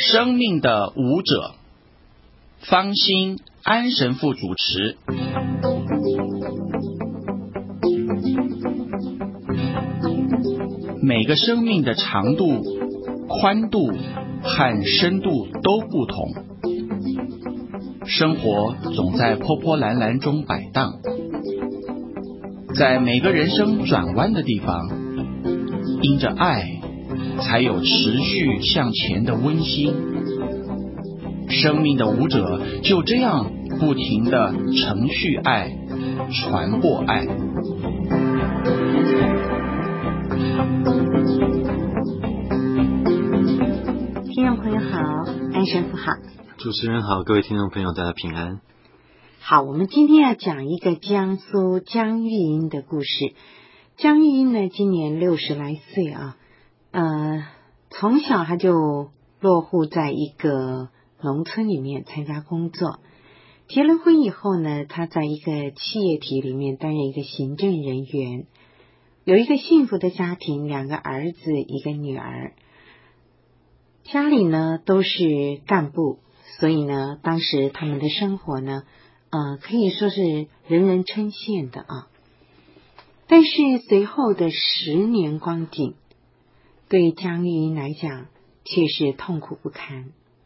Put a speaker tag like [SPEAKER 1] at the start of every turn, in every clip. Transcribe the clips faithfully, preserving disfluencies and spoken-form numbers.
[SPEAKER 1] 生命的舞者，方心安神父主持。每个生命的长度、宽度和深度都不同，生活总在波波澜澜中摆荡，在每个人生转弯的地方，因着爱，才有持续向前的温馨。生命的舞者就这样不停地承续爱，传播爱。
[SPEAKER 2] 听众朋友好，安神父好，
[SPEAKER 3] 主持人好，各位听众朋友大家平安。
[SPEAKER 2] 好，我们今天要讲一个江苏江玉英的故事。江玉英呢，今年六十来岁啊，呃，从小他就落户在一个农村里面参加工作。结了婚以后呢，他在一个企业体里面担任一个行政人员，有一个幸福的家庭，两个儿子，一个女儿。家里呢都是干部，所以呢，当时他们的生活呢，呃，可以说是人人称羡的啊。但是随后的十年光景，对江玉英来讲却是痛苦不堪。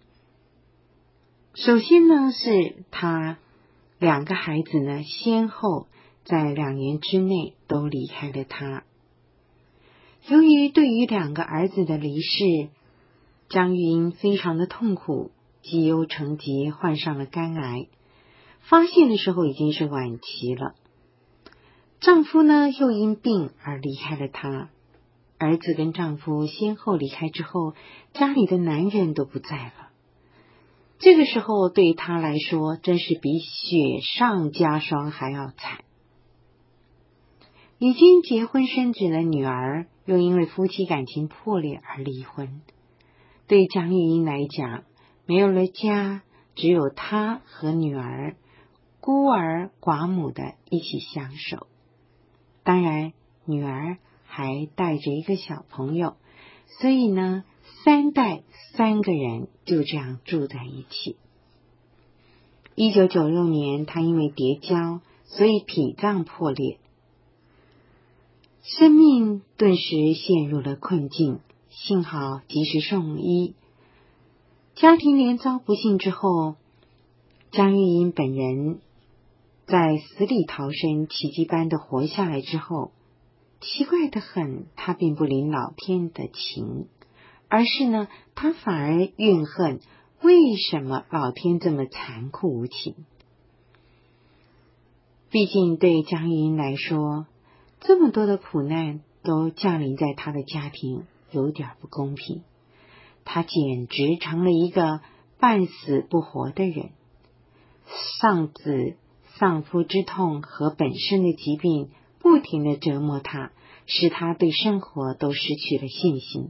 [SPEAKER 2] 首先呢，是他两个孩子呢，先后在两年之内都离开了他。由于对于两个儿子的离世，江玉英非常的痛苦，积忧成疾，患上了肝癌，发现的时候已经是晚期了。丈夫呢又因病而离开了她，儿子跟丈夫先后离开之后，家里的男人都不在了。这个时候对她来说真是比雪上加霜还要惨。已经结婚生子了女儿，又因为夫妻感情破裂而离婚。对江玉英来讲，没有了家，只有她和女儿，孤儿寡母的一起相守。当然，女儿还带着一个小朋友，所以呢，三代三个人就这样住在一起。一九九六年，她因为跌跤，所以脾脏破裂，生命顿时陷入了困境。幸好及时送医，家庭连遭不幸之后，江玉英本人在死里逃生，奇迹般的活下来之后，奇怪得很，她并不领老天的情，而是呢，她反而怨恨为什么老天这么残酷无情。毕竟对江玉英来说，这么多的苦难都降临在她的家庭，有点不公平。她简直成了一个半死不活的人。丧子丧夫之痛和本身的疾病不停地折磨她，使她对生活都失去了信心。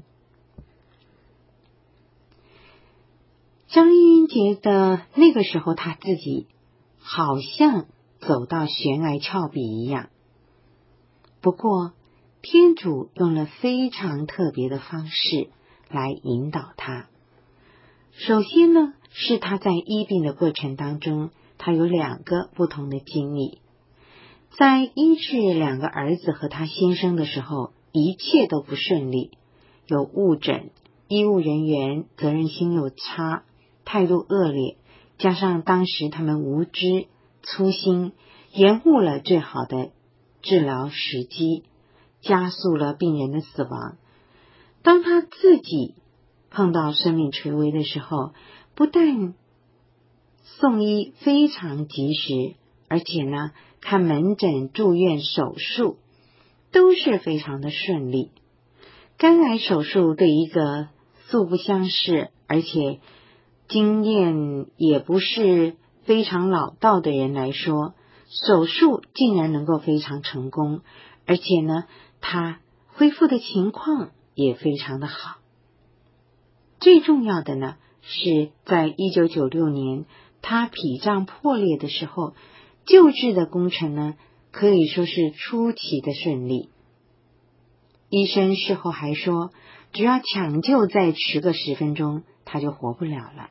[SPEAKER 2] 张玉英觉得那个时候她自己好像走到悬崖峭壁一样，不过天主用了非常特别的方式来引导他。首先呢，是他在医病的过程当中，他有两个不同的经历。在医治两个儿子和他先生的时候，一切都不顺利，有误诊，医务人员责任心又差，态度恶劣，加上当时他们无知粗心，延误了最好的治疗时机，加速了病人的死亡。当他自己碰到生命垂危的时候，不但送医非常及时，而且呢，看门诊、住院、手术都是非常的顺利。肝癌手术对一个素不相识，而且经验也不是非常老道的人来说，手术竟然能够非常成功，而且呢，他恢复的情况也非常的好。最重要的呢，是在一九九六年他脾脏破裂的时候，救治的工程呢，可以说是出奇的顺利。医生事后还说，只要抢救再迟个十分钟，他他就活不了了。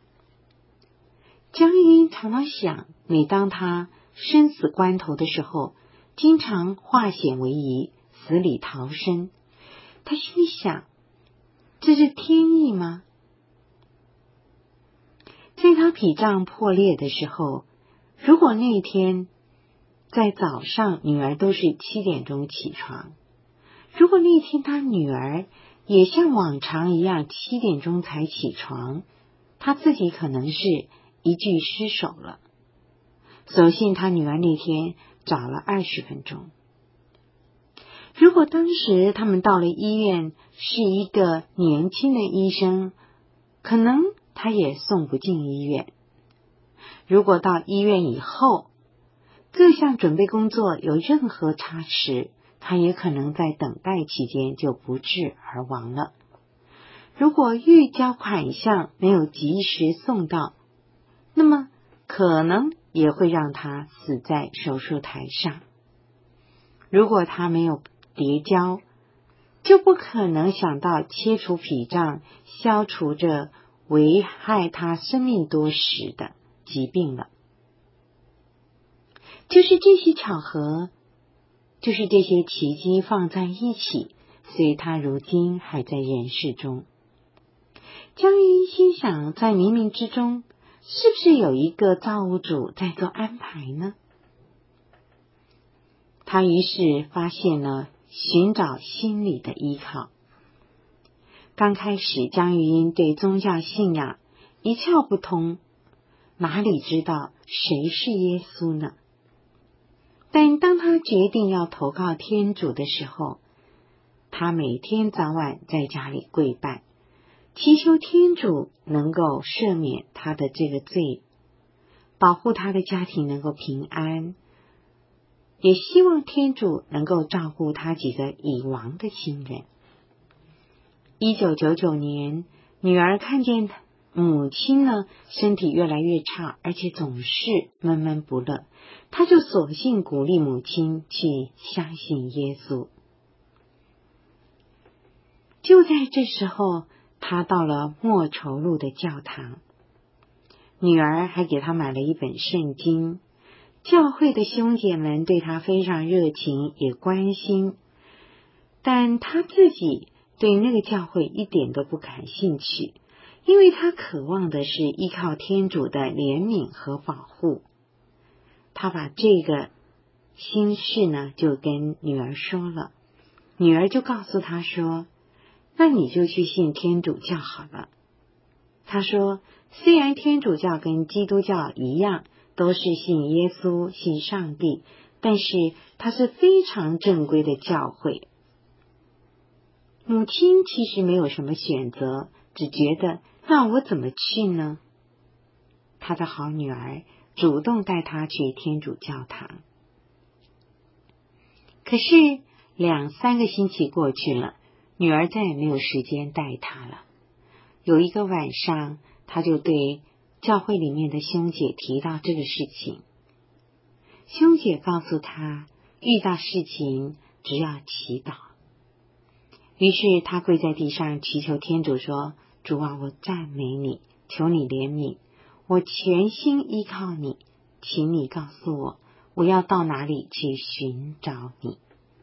[SPEAKER 2] 江玉英常常想，每当他生死关头的时候，经常化险为夷，死里逃生。他心里想，这是天意吗？在他脾脏破裂的时候，如果那一天在早上女儿都是七点钟起床，如果那一天他女儿也像往常一样七点钟才起床，他自己可能是一具尸首了。所幸他女儿那天早了二十分钟。如果当时他们到了医院，是一个年轻的医生，可能他也送不进医院。如果到医院以后，各项准备工作有任何差池，他也可能在等待期间就不治而亡了。如果预交款项没有及时送到，那么可能也会让他死在手术台上。如果他没有叠交，就不可能想到切除脾脏，消除这危害他生命多时的疾病了。就是这些巧合，就是这些奇迹放在一起，所以他如今还在人世中。江玉英心想，在冥冥之中，是不是有一个造物主在做安排呢？他于是发现了寻找心理的依靠。刚开始，江玉英对宗教信仰一窍不通，哪里知道谁是耶稣呢？但当他决定要投靠天主的时候，他每天早晚在家里跪拜，祈求天主能够赦免他的这个罪，保护他的家庭能够平安，也希望天主能够照顾他几个已亡的亲人。一九九九年，女儿看见母亲呢身体越来越差，而且总是闷闷不乐，她就索性鼓励母亲去相信耶稣。就在这时候，她到了莫愁路的教堂，女儿还给她买了一本圣经。教会的兄姐们对她非常热情，也关心，但她自己对那个教会一点都不感兴趣，因为她渴望的是依靠天主的怜悯和保护。她把这个心事呢就跟女儿说了，女儿就告诉她说，那你就去信天主教好了。她说，虽然天主教跟基督教一样都是信耶稣信上帝，但是它是非常正规的教会。母亲其实没有什么选择，只觉得那我怎么去呢？她的好女儿主动带她去天主教堂。可是两三个星期过去了，女儿再也没有时间带她了。有一个晚上，她就对教会里面的兄姐提到这个事情。兄姐告诉她，遇到事情只要祈祷。于是她跪在地上祈求天主说，主啊，我赞美你，求你怜悯，我全心依靠你，请你告诉我，我要到哪里去寻找你。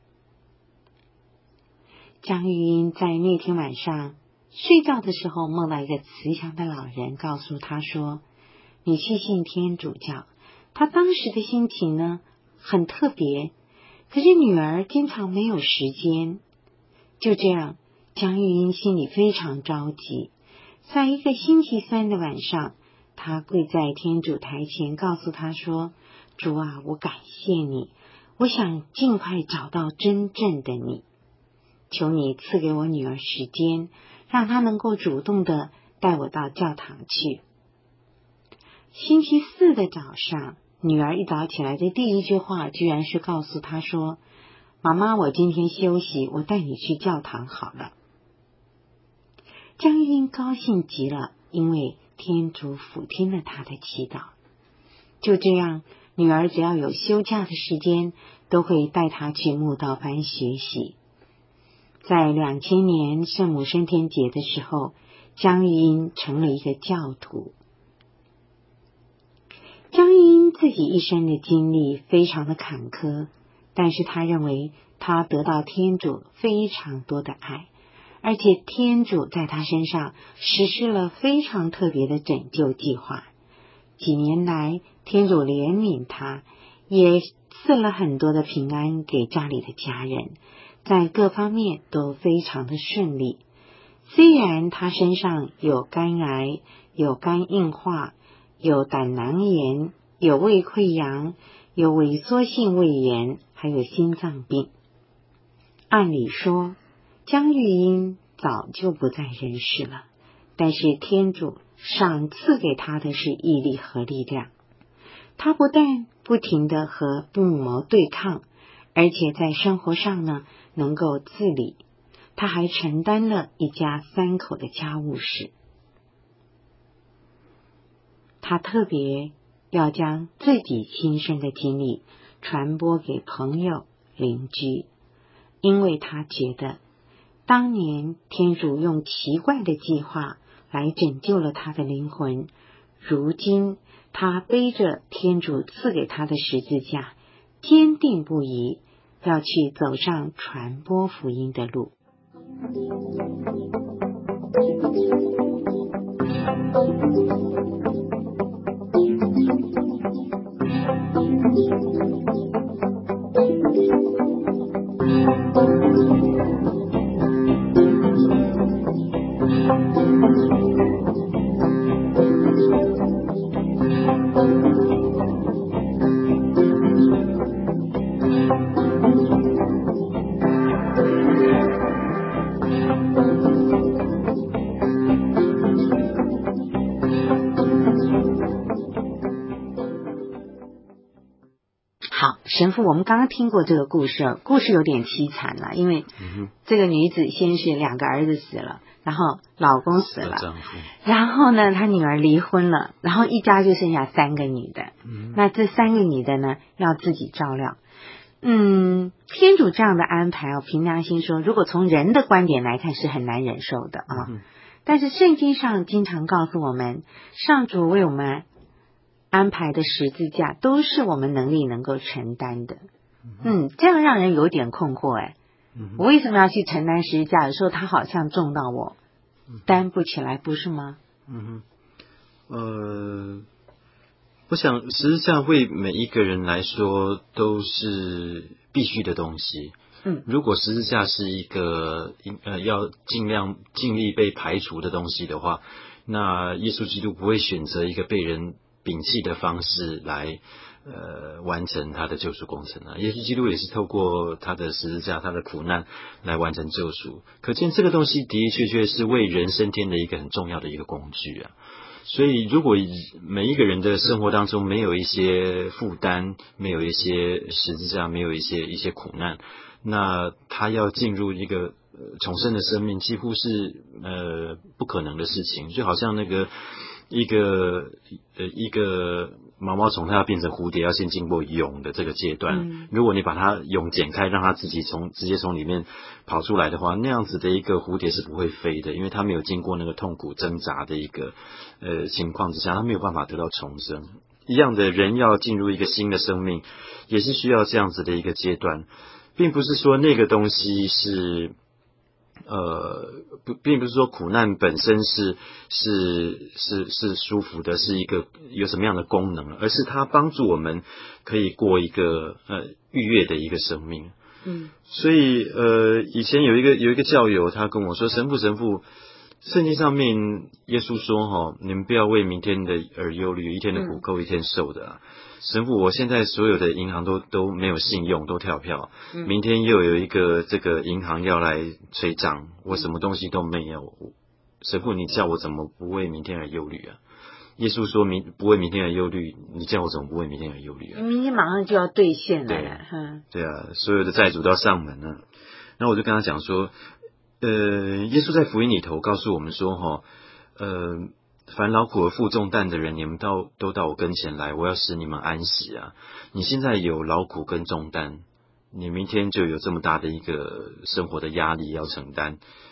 [SPEAKER 2] 江玉英在那天晚上睡觉的时候，梦到一个慈祥的老人，告诉她说，你去信天主教。她当时的心情呢很特别，可是女儿经常没有时间。就这样，江玉英心里非常着急。在一个星期三的晚上，她跪在天主台前，告诉他说，主啊，我感谢你，我想尽快找到真正的你，求你赐给我女儿时间，让她能够主动的带我到教堂去。星期四的早上，女儿一早起来的第一句话居然是告诉她说，妈妈，我今天休息，我带你去教堂好了。江玉英高兴极了，因为天主俯听了她的祈祷。就这样，女儿只要有休假的时间，都会带她去慕道班学习。在两千年圣母升天节的时候， 江玉英成了一个教徒。江玉英自己一生的经历非常的坎坷，但是他认为他得到天主非常多的爱，而且天主在他身上实施了非常特别的拯救计划。几年来，天主怜悯他，也赐了很多的平安给家里的家人，在各方面都非常的顺利。虽然他身上有肝癌，有肝硬化，有胆囊炎，有胃溃疡，有萎缩性胃炎，还有心脏病。按理说，江玉英早就不在人世了，但是天主赏赐给他的是毅力和力量。他不但不停地和病魔对抗，而且在生活上呢能够自理，他还承担了一家三口的家务事。他特别要将自己亲身的经历传播给朋友邻居，因为他觉得当年天主用奇怪的计划来拯救了他的灵魂，如今他背着天主赐给他的十字架，坚定不移要去走上传播福音的路。神父，我们刚刚听过这个故事，故事有点凄惨了，因为这个女子先是两个儿子死了，然后老公死了，然后呢她女儿离婚了，然后一家就剩下三个女的，嗯、那这三个女的呢要自己照料。嗯，天主这样的安排哦，凭良心说，如果从人的观点来看是很难忍受的啊。嗯、但是圣经上经常告诉我们，上主为我们安排的十字架都是我们能力能够承担的。嗯，这样让人有点困惑哎。嗯、我为什么要去承担十字架？有时候它好像重到我担不起来，不是吗？
[SPEAKER 3] 嗯哼，呃，我想十字架为每一个人来说都是必须的东西。嗯，如果十字架是一个呃要尽量尽力被排除的东西的话，那耶稣基督不会选择一个被人摒弃的方式来呃完成他的救赎工程啊。耶稣基督也是透过他的十字架，他的苦难来完成救赎。可见这个东西的的确确是为人升天的一个很重要的一个工具啊。所以如果每一个人的生活当中没有一些负担，没有一些十字架，没有一些一些苦难，那他要进入一个重生的生命几乎是呃不可能的事情。就好像那个一个呃一个毛毛虫，它要变成蝴蝶，要先经过蛹的这个阶段。嗯、如果你把它蛹剪开，让它自己从直接从里面跑出来的话，那样子的一个蝴蝶是不会飞的，因为它没有经过那个痛苦挣扎的一个呃情况之下，它没有办法得到重生。一样的，人要进入一个新的生命，也是需要这样子的一个阶段，并不是说那个东西是。呃，不，并不是说苦难本身是是是是舒服的，是一个有什么样的功能，而是它帮助我们可以过一个呃愉悦的一个生命。嗯，所以呃，以前有一个有一个教友，他跟我说，神父神父，圣经上面耶稣说哈，你们不要为明天的而忧虑，一天的苦够一天受的啊。神父，我现在所有的银行都都没有信用，都跳票。嗯、明天又有一个这个银行要来催账，我什么东西都没有。神父，你叫我怎么不为明天而忧虑啊？耶稣说明不为明天而忧虑，你叫我怎么不为明天而忧虑啊？
[SPEAKER 2] 明天马上就要兑现了。
[SPEAKER 3] 对，嗯、对啊，所有的债主都要上门了。然后我就跟他讲说，呃，耶稣在福音里头告诉我们说，哈，呃。凡劳苦而负重担的人，你们到都到我跟前来，我要使你们安息啊！你现在有劳苦跟重担，你明天就有这么大的一个生活的压力要承担。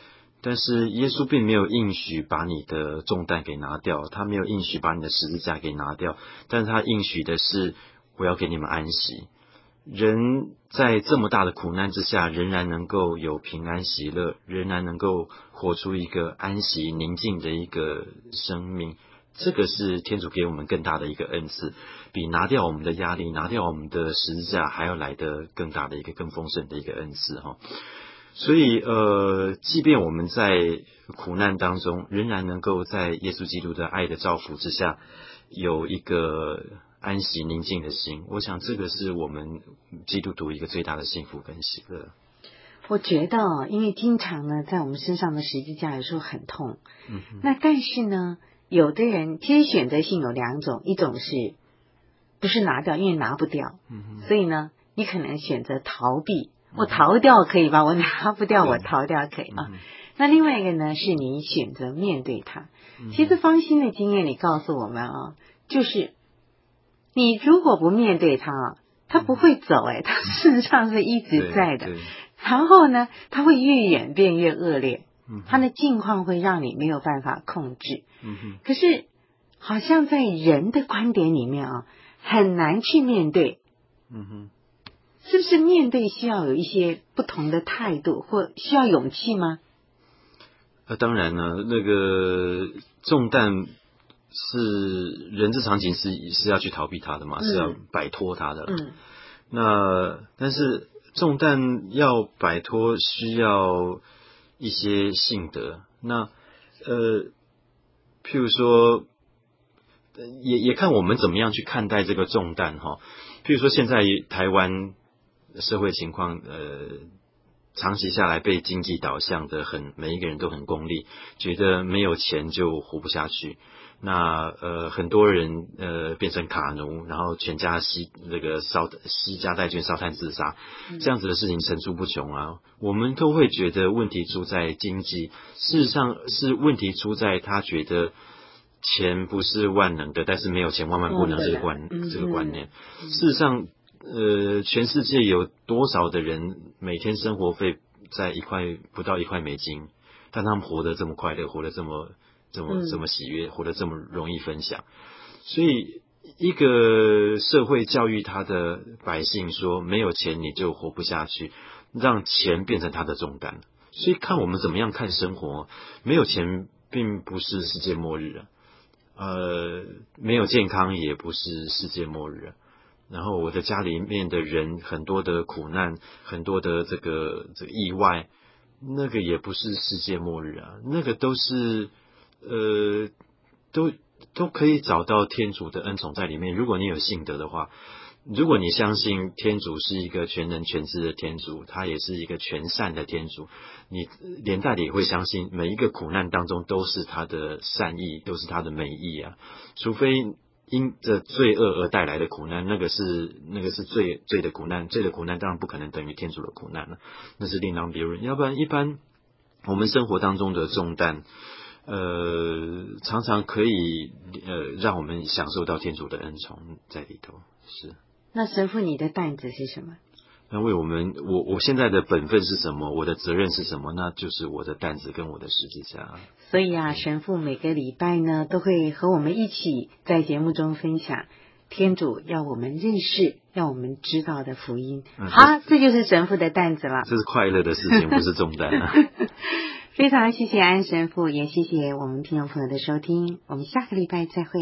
[SPEAKER 3] 但是耶稣并没有应许把你的重担给拿掉，他没有应许把你的十字架给拿掉，但是他应许的是我要给你们安息。人在这么大的苦难之下，仍然能够有平安喜乐，仍然能够活出一个安息宁静的一个生命，这个是天主给我们更大的一个恩赐，比拿掉我们的压力，拿掉我们的十字架还要来得更大的一个更丰盛的一个恩赐哈。所以呃，即便我们在苦难当中，仍然能够在耶稣基督的爱的照拂之下，有一个安息宁静的心，我想这个是我们基督徒一个最大的幸福跟喜乐。
[SPEAKER 2] 我觉得因为经常呢在我们身上的十字架有时候很痛，
[SPEAKER 3] 嗯，
[SPEAKER 2] 那但是呢有的人其实选择性有两种，一种是不是拿掉，因为拿不掉，
[SPEAKER 3] 嗯，
[SPEAKER 2] 所以呢你可能选择逃避，我逃掉可以吧，我拿不掉我逃掉可以啊。那另外一个呢是你选择面对它。其实芳心的经验里告诉我们啊，就是你如果不面对它，它不会走，哎，它事实上是一直在的。然后呢，它会越演变越恶劣，它的境况会让你没有办法控制。
[SPEAKER 3] 嗯，
[SPEAKER 2] 可是好像在人的观点里面啊，很难去面对。
[SPEAKER 3] 嗯哼，
[SPEAKER 2] 是不是面对需要有一些不同的态度，或需要勇气吗？
[SPEAKER 3] 呃，当然呢，那个重担是人之常情，是是要去逃避它的嘛，嗯、是要摆脱它的。嗯，那但是重担要摆脱，需要一些信德。那呃，譬如说，也也看我们怎么样去看待这个重担哈。譬如说，现在台湾社会情况，呃。长期下来被经济导向的很，每一个人都很功利，觉得没有钱就活不下去。那呃，很多人呃变成卡奴，然后全家吸这个烧吸家带眷烧炭自杀，这样子的事情层出不穷啊。我们都会觉得问题出在经济，事实上是问题出在他觉得钱不是万能的，但是没有钱万万不能这个观、嗯、这个观念。嗯、事实上。呃，全世界有多少的人每天生活费在一块不到一块美金，但他们活得这么快乐，活得这么这么这么喜悦，活得这么容易分享。所以一个社会教育他的百姓说，没有钱你就活不下去，让钱变成他的重担。所以看我们怎么样看生活，没有钱并不是世界末日啊，呃，没有健康也不是世界末日啊。然后我的家里面的人很多的苦难，很多的这个这个意外，那个也不是世界末日啊，那个都是呃都都可以找到天主的恩宠在里面。如果你有信德的话，如果你相信天主是一个全能全知的天主，他也是一个全善的天主，你连带的也会相信每一个苦难当中都是他的善意，都是他的美意啊，除非因着罪恶而带来的苦难，那个是那个是罪罪的苦难，罪的苦难当然不可能等于天主的苦难了，那是另当别论。要不然，一般我们生活当中的重担，呃，常常可以呃让我们享受到天主的恩宠在里头。是。
[SPEAKER 2] 那神父，你的担子是什么？
[SPEAKER 3] 那为我们，我我现在的本分是什么？我的责任是什么？那就是我的担子跟我的十字架。
[SPEAKER 2] 所以啊，神父每个礼拜呢，都会和我们一起在节目中分享天主要我们认识、要我们知道的福音。嗯、好，这就是神父的担子了。
[SPEAKER 3] 这是快乐的事情，不是重担啊。
[SPEAKER 2] 非常谢谢安神父，也谢谢我们听众朋友的收听。我们下个礼拜再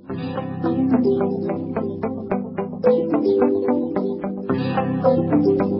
[SPEAKER 2] 会。Thank you.